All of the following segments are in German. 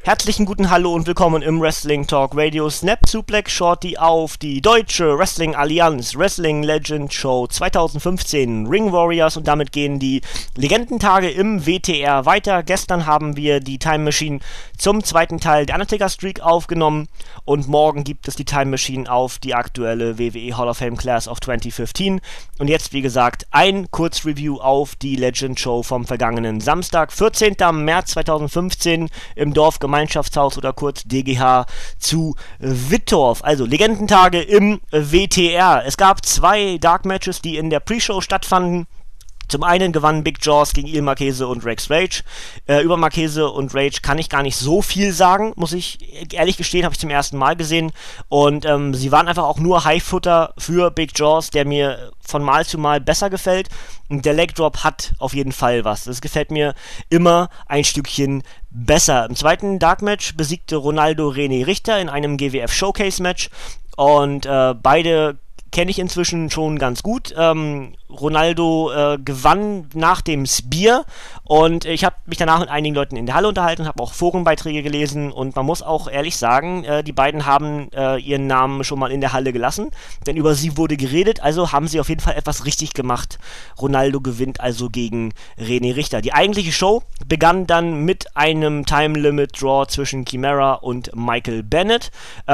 Herzlichen guten Hallo und willkommen im Wrestling Talk Radio Snap Suplex Shorty auf die Deutsche Wrestling Allianz Wrestling Legend Show 2015 Ring Warriors, und damit gehen die Legendentage im WTR weiter. Gestern haben wir die Time Machine zum zweiten Teil der Undertaker Streak aufgenommen und morgen gibt es die Time Machine auf die aktuelle WWE Hall of Fame Class of 2015. Und jetzt, wie gesagt, ein Kurzreview auf die Legend Show vom vergangenen Samstag, 14. März 2015 im Dorfgemeinschaftshaus oder kurz DGH zu Wittorf. Also Legendentage im WTR. Es gab zwei Dark Matches, die in der Pre-Show stattfanden. Zum einen gewannen Big Jaws gegen Il Marchese und Rex Rage. Über Marchese und Rage kann ich gar nicht so viel sagen, muss ich ehrlich gestehen, habe ich zum ersten Mal gesehen. Und sie waren einfach auch nur Highfutter für Big Jaws, der mir von Mal zu Mal besser gefällt. Und der Leg Drop hat auf jeden Fall was. Das gefällt mir immer ein Stückchen besser. Im zweiten Dark Match besiegte Ronaldo René Richter in einem GWF Showcase Match. Und beide kenne ich inzwischen schon ganz gut. Ronaldo gewann nach dem Spear und ich habe mich danach mit einigen Leuten in der Halle unterhalten, habe auch Forenbeiträge gelesen und man muss auch ehrlich sagen, die beiden haben ihren Namen schon mal in der Halle gelassen, denn über sie wurde geredet, also haben sie auf jeden Fall etwas richtig gemacht. Ronaldo gewinnt also gegen René Richter. Die eigentliche Show begann dann mit einem Time Limit Draw zwischen Chimera und Michael Bennett.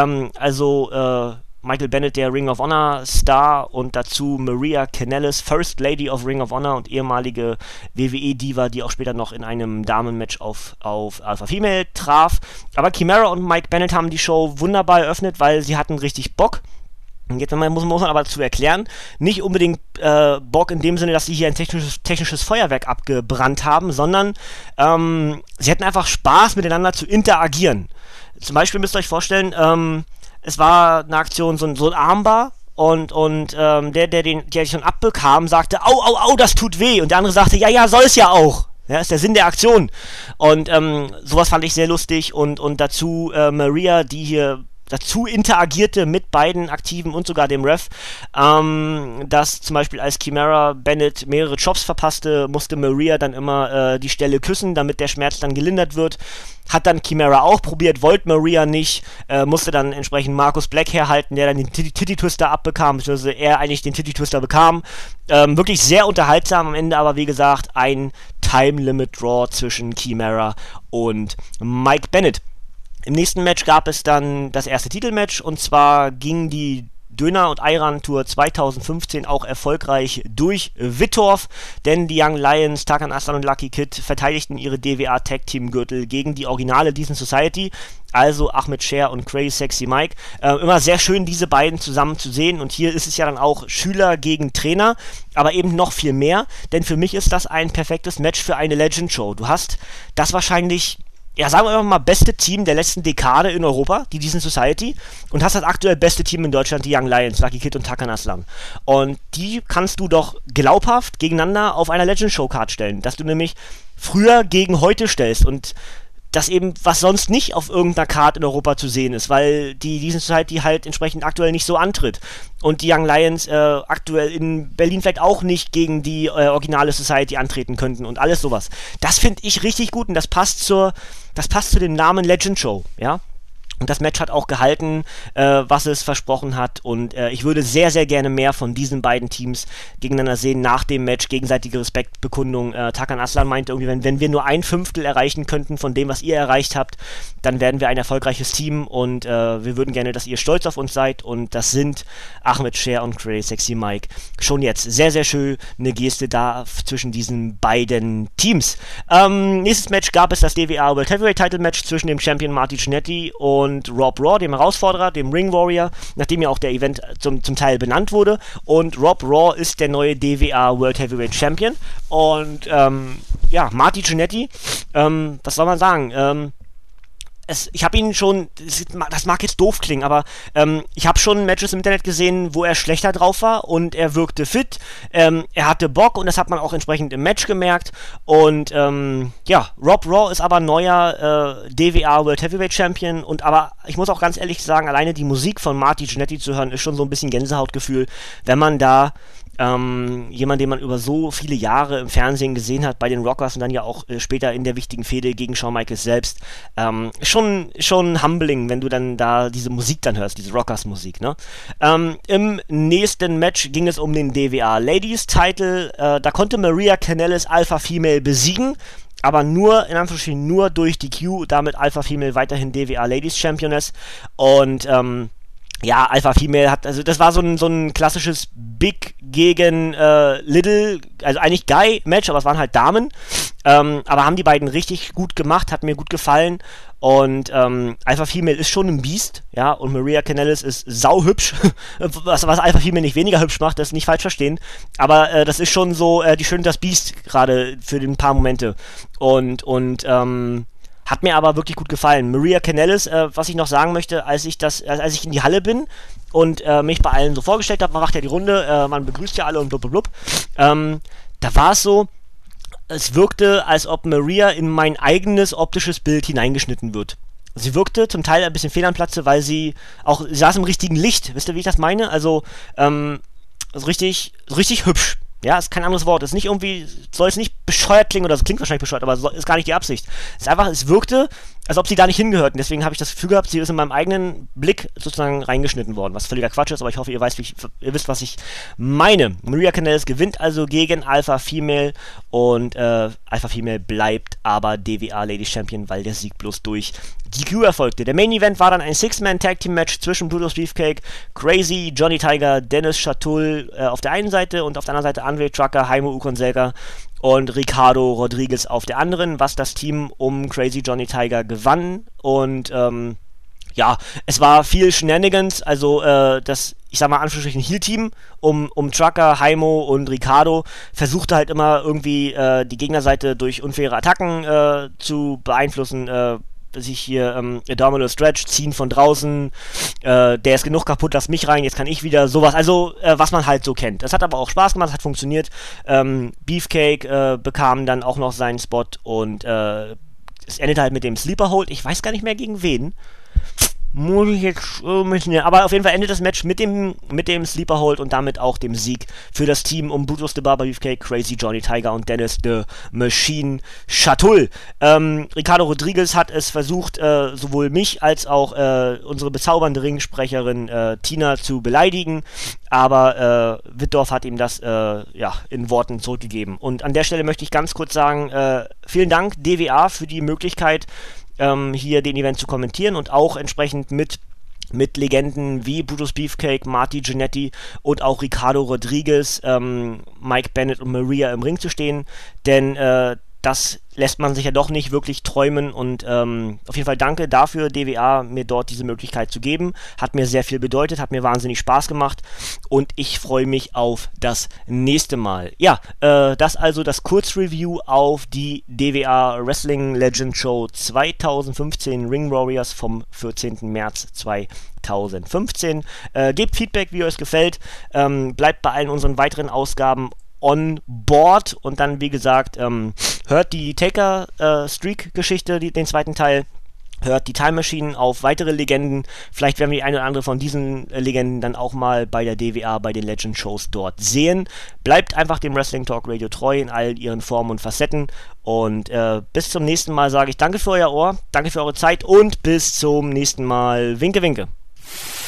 Michael Bennett, der Ring of Honor Star, und dazu Maria Kanellis, First Lady of Ring of Honor und ehemalige WWE-Diva, die auch später noch in einem Damenmatch auf Alpha Female traf. Aber Chimera und Mike Bennett haben die Show wunderbar eröffnet, weil sie hatten richtig Bock. Und jetzt muss man aber dazu erklären, nicht unbedingt Bock in dem Sinne, dass sie hier ein technisches Feuerwerk abgebrannt haben, sondern sie hatten einfach Spaß miteinander zu interagieren. Zum Beispiel müsst ihr euch vorstellen, es war eine Aktion, so ein Armbar und der schon abbekam, sagte, au, das tut weh. Und der andere sagte, ja, soll es ja auch. Ja, ist der Sinn der Aktion. Und sowas fand ich sehr lustig und dazu Maria, die hier dazu interagierte mit beiden Aktiven und sogar dem Ref, dass zum Beispiel als Chimera Bennett mehrere Chops verpasste, musste Maria dann immer die Stelle küssen, damit der Schmerz dann gelindert wird. Hat dann Chimera auch probiert, wollte Maria nicht, musste dann entsprechend Marcus Black herhalten, der dann den Titty-Twister abbekam, beziehungsweise er eigentlich den Titty-Twister bekam. Wirklich sehr unterhaltsam, am Ende aber wie gesagt ein Time-Limit-Draw zwischen Chimera und Mike Bennett. Im nächsten Match gab es dann das erste Titelmatch, und zwar ging die Döner- und Ayran-Tour 2015 auch erfolgreich durch Wittorf, denn die Young Lions, Tarkan Aslan und Lucky Kid verteidigten ihre DWA-Tag-Team-Gürtel gegen die Originale Decent Society, also Ahmed Scher und Crazy Sexy Mike. Immer sehr schön, diese beiden zusammen zu sehen, und hier ist es ja dann auch Schüler gegen Trainer, aber eben noch viel mehr, denn für mich ist das ein perfektes Match für eine Legend-Show. Du hast das wahrscheinlich, ja, sagen wir einfach mal, beste Team der letzten Dekade in Europa, die Decent Society, und hast das aktuell beste Team in Deutschland, die Young Lions, Lucky Kid und Tarkan Aslan. Und die kannst du doch glaubhaft gegeneinander auf einer Legend-Show-Card stellen, dass du nämlich früher gegen heute stellst und das eben, was sonst nicht auf irgendeiner Card in Europa zu sehen ist, weil die Decent Society halt entsprechend aktuell nicht so antritt. Und die Young Lions aktuell in Berlin vielleicht auch nicht gegen die originale Society antreten könnten und alles sowas. Das finde ich richtig gut und das passt zu dem Namen Legend Show, ja. Und das Match hat auch gehalten, was es versprochen hat, und ich würde sehr, sehr gerne mehr von diesen beiden Teams gegeneinander sehen nach dem Match, gegenseitige Respektbekundung. Tarkan Aslan meinte irgendwie, wenn wir nur 1/5 erreichen könnten von dem, was ihr erreicht habt, dann werden wir ein erfolgreiches Team, und wir würden gerne, dass ihr stolz auf uns seid, und das sind Ahmed Scher und Crazy Sexy Mike schon jetzt. Sehr, sehr schön eine Geste da zwischen diesen beiden Teams. Nächstes Match gab es das DWA World Heavyweight Title Match zwischen dem Champion Marty Jannetty und Rob Raw, dem Herausforderer, dem Ring Warrior, nachdem ja auch der Event zum Teil benannt wurde. Und Rob Raw ist der neue DWA World Heavyweight Champion. Und Marty Jannetty, was soll man sagen? Ich habe ihn schon, das mag jetzt doof klingen, aber ich habe schon Matches im Internet gesehen, wo er schlechter drauf war und er wirkte fit, er hatte Bock und das hat man auch entsprechend im Match gemerkt. Und Rob Raw ist aber neuer DWA World Heavyweight Champion, und aber ich muss auch ganz ehrlich sagen, alleine die Musik von Marty Jannetty zu hören, ist schon so ein bisschen Gänsehautgefühl, wenn man da Jemand, den man über so viele Jahre im Fernsehen gesehen hat bei den Rockers und dann ja auch später in der wichtigen Fehde gegen Shawn Michaels selbst. Schon humbling, wenn du dann da diese Musik dann hörst, diese Rockers-Musik, ne? Im nächsten Match ging es um den DWA Ladies Title. Da konnte Maria Kanellis Alpha Female besiegen, aber nur, in Anführungsstrichen, nur durch die Q, damit Alpha Female weiterhin DWA Ladies Championess. Und ja, Alpha Female hat, also das war so ein klassisches Big gegen Little, also eigentlich Guy-Match, aber es waren halt Damen. Aber haben die beiden richtig gut gemacht, hat mir gut gefallen. Und Alpha Female ist schon ein Biest, ja, und Maria Kanellis ist sauhübsch, was Alpha Female nicht weniger hübsch macht, das nicht falsch verstehen. Aber das ist schon so die Schön das Biest, gerade für ein paar Momente. Und hat mir aber wirklich gut gefallen. Maria Kanellis, was ich noch sagen möchte, als ich in die Halle bin und mich bei allen so vorgestellt habe, man macht ja die Runde, man begrüßt ja alle und blub. Da war es so, es wirkte, als ob Maria in mein eigenes optisches Bild hineingeschnitten wird. Sie wirkte zum Teil ein bisschen fehl am Platze, weil sie saß im richtigen Licht. Wisst ihr, wie ich das meine? Also, richtig hübsch. Ja, ist kein anderes Wort. Ist nicht irgendwie, soll es nicht bescheuert klingen, oder es klingt wahrscheinlich bescheuert, aber ist gar nicht die Absicht. Es ist einfach, es wirkte, als ob sie da nicht hingehört. Und deswegen habe ich das Gefühl gehabt, sie ist in meinem eigenen Blick sozusagen reingeschnitten worden. Was völliger Quatsch ist, aber ich hoffe, ihr wisst, was ich meine. Maria Kanellis gewinnt also gegen Alpha Female und Alpha Female bleibt aber DWA Ladies Champion, weil der Sieg bloß durch die Q erfolgte. Der Main Event war dann ein Six-Man-Tag-Team-Match zwischen Brutus Beefcake, Crazy, Johnny Tiger, Dennis Chatul auf der einen Seite und auf der anderen Seite Andre Trucker, Jaime Ukonselka und Ricardo Rodriguez auf der anderen, was das Team um Crazy Johnny Tiger gewann. Und ja, es war viel Shenanigans, also ich sag mal, Anführungsstrichen Heel-Team um Trucker, Jaimo und Ricardo versuchte halt immer irgendwie die Gegnerseite durch unfaire Attacken zu beeinflussen, sich hier Abdominal Stretch, ziehen von draußen, der ist genug kaputt, lass mich rein, jetzt kann ich wieder, sowas, also was man halt so kennt. Das hat aber auch Spaß gemacht, hat funktioniert. Beefcake bekam dann auch noch seinen Spot und es endete halt mit dem Sleeper Hold, ich weiß gar nicht mehr gegen wen. Muss ich jetzt aber auf jeden Fall endet das Match mit dem Sleeper Hold und damit auch dem Sieg für das Team um Brutus the Barber Beefcake, Crazy Johnny Tiger und Dennis the Machine Chatul. Ricardo Rodriguez hat es versucht, sowohl mich als auch unsere bezaubernde Ringsprecherin Tina zu beleidigen, aber Wittdorf hat ihm das in Worten zurückgegeben. Und an der Stelle möchte ich ganz kurz sagen, vielen Dank DWA für die Möglichkeit, hier den Event zu kommentieren und auch entsprechend mit Legenden wie Brutus Beefcake, Marty Jannetty und auch Ricardo Rodriguez, Mike Bennett und Maria im Ring zu stehen, denn das lässt man sich ja doch nicht wirklich träumen und auf jeden Fall danke dafür, DWA, mir dort diese Möglichkeit zu geben. Hat mir sehr viel bedeutet, hat mir wahnsinnig Spaß gemacht und ich freue mich auf das nächste Mal. Ja, das also das Kurzreview auf die DWA Wrestling Legend Show 2015 Ring Warriors vom 14. März 2015. Gebt Feedback, wie euch es gefällt. Bleibt bei allen unseren weiteren Ausgaben on board und dann, wie gesagt, hört die Taker-Streak-Geschichte, den zweiten Teil, hört die Time Machine auf weitere Legenden, vielleicht werden wir die eine oder andere von diesen Legenden dann auch mal bei der DWA, bei den Legend-Shows dort sehen. Bleibt einfach dem Wrestling Talk Radio treu in all ihren Formen und Facetten und bis zum nächsten Mal sage ich danke für euer Ohr, danke für eure Zeit und bis zum nächsten Mal. Winke, winke.